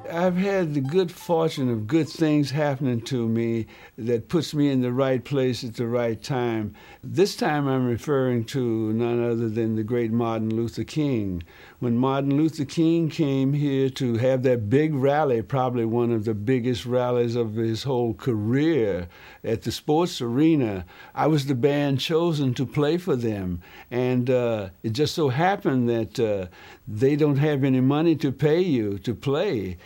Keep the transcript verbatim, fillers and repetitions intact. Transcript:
I've had the good fortune of good things happening to me that puts me in the right place at the right time. This time I'm referring to none other than the great Martin Luther King. When Martin Luther King came here to have that big rally, probably one of the biggest rallies of his whole career at the sports arena, I was the band chosen to play for them. And uh, it just so happened that uh, they don't have any money to pay you to play.